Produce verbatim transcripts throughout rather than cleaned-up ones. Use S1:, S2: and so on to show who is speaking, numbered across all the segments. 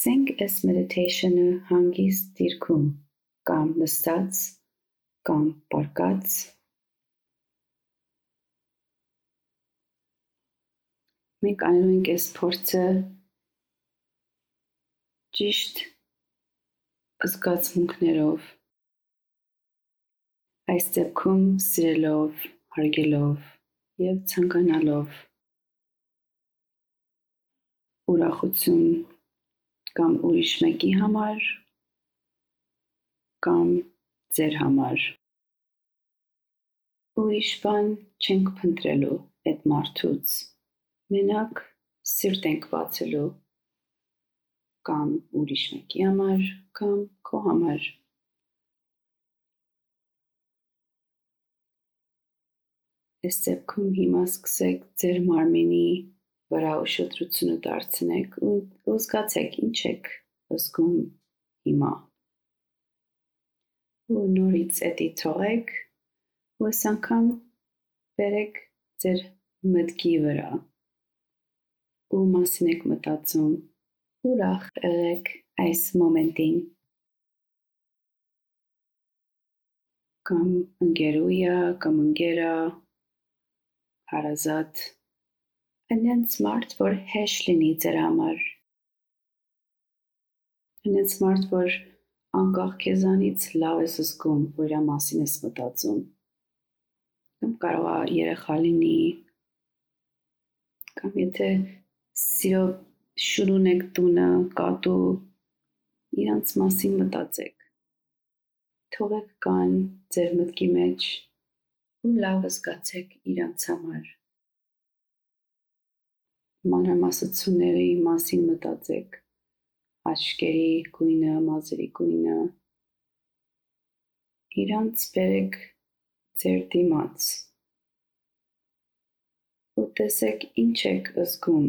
S1: Ասենք այս meditation-ը հանգիստ դիրքում, կամ նստած, կամ պառկած, մենք անում ենք այս փորձը ճիշտ զգացմունքներով, այս դեպքում սիրելով, հարգելով և ցանկանալով ուրախություն կամ ուրիշ մեկի համար, կամ ձեր համար։ Ուրիշ բան չենք փնտրելու այդ մարդուց, մենակ սիրտ ենք բացելու կամ ուրիշ մեկի համար, կամ քո համար։ Այս դեպքում հիմա սկսեք ձեր մարմինի վրա ուշադրությունը դարձնեք ու զգացեք ինչ եք զգում հիմա։ Ու նորից էդի թողեք ու այս անգամ բերեք ձեր մտքի վրա։ Ու մասին եք մտածում, ուրախ եղեք այս մոմենտին։ Կամ ընկերուհիա, կամ ընկերա, հարազատ, այնց մարդ, որ հեշտ լինի ձեր համար։ Այնց մարդ, որ անկախ քեզանից լավ ես զգում, որ իր մասին ես մտածում։ Կամ կարող է երեխա լինի, կամ եթե սիրո շուն ունեք տունը, կատու, իրանց մասին մտածեք։ Թողեք գան ձեր մտքի մեջ ու լավ զգացեք իրանց համար։ Մանրամասնությունների մասին մտածեք, աչքերի գույնը, մազերի գույնը, իրանց բերեք ձեր դիմաց ու տեսեք ինչ եք զգում։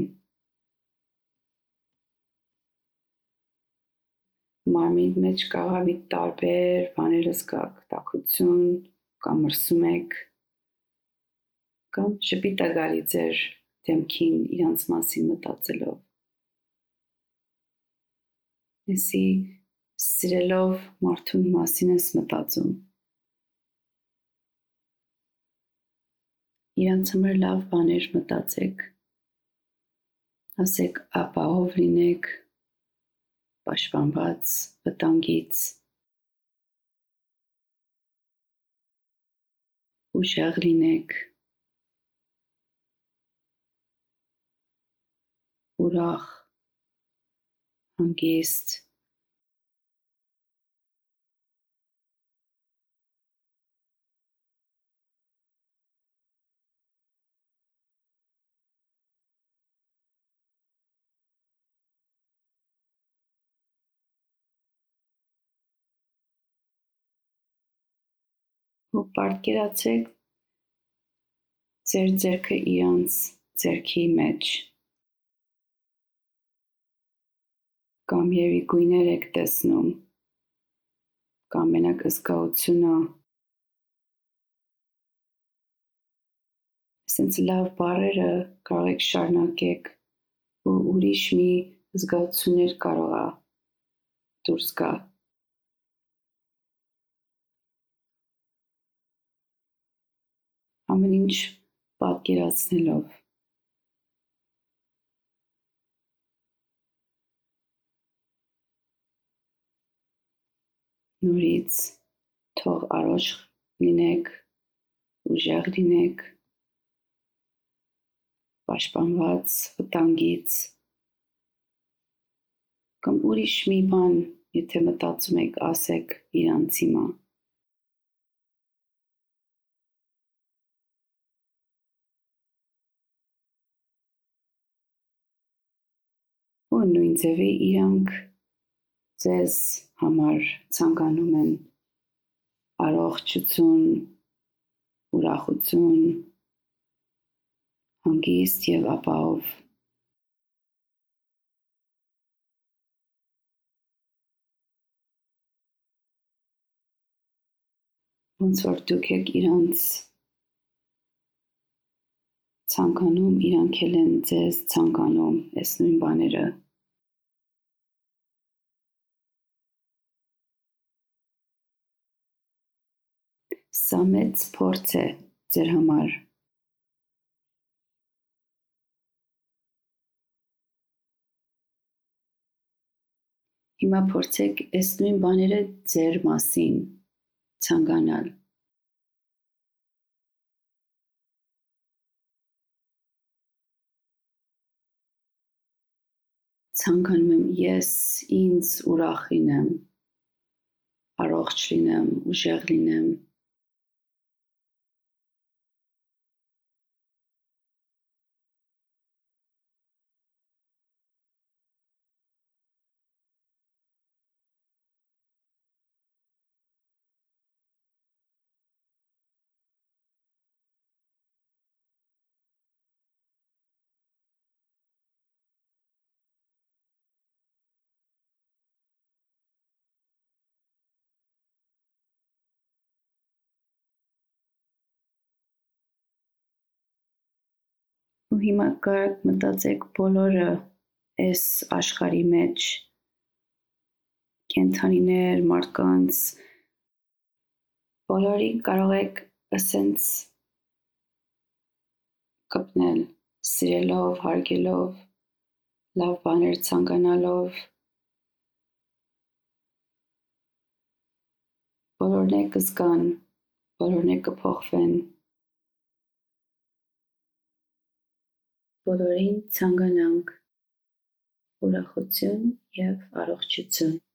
S1: Մարմին մեջ կարող է տարբեր բաներ զգաք, տաքություն, կամ մրսում եք, կամ ժպիտ է գալի ձեր դեմքին իրանց մասին մտածելով։ Էսի սիրելով մարդու մասին ես մտածում։ Իրանց համար լավ բաներ մտածեք, ասեք ապահով լինեք, պաշտպանված վտանգից, ուժեղ լինեք, ուրախ, հանգիստ։ Ու պարգևացեք ձեր ձեռքը իրանց ձեռքի մեջ, կամ երևի գույներ եք տեսնում, կամ մենակ զգացությունը, ասենց լավ բառերը կարող եք շարունակեք ու ուրիշ մի զգացություններ կարող է դուրս գա։ Ամեն ինչ պատկերացնելով։ Նորից թող առողջ լինեք, ուժեղ լինեք, պաշտպանված վտանգից, կամ ուրիշ մի բան, եթե մտածում եք, ասեք իրանց հիմա։ Ու նույն ձևի իրանք ձեզ համար ցանկանում են առողջություն, ուրախություն, հանգիստ և ապահով։ Ոնց որ դուք եք իրանց ցանկանում, իրանք էլ են ձեզ ցանկանում այս նույն բաները։ Սա մեծ փորձ է ձեր համար։ Հիմա փորձեք այս նույն բաները ձեր մասին ցանկանալ։ Ցանկանում եմ ես ինձ ուրախ լինեմ, առողջ լինեմ, ուժեղ լինեմ։ Ու հիմա կարաք մտածեք բոլորը այս աշխարհի մեջ կենդանիներ, մարդկանց, բոլորին կարող եք ասենց կպնել, սիրելով, հարգելով, լավ բաներ ցանկանալով, բոլորն է կզգան, բոլորն է կփոխվեն, բոլորին ցանկանանք ուրախություն և առողջություն։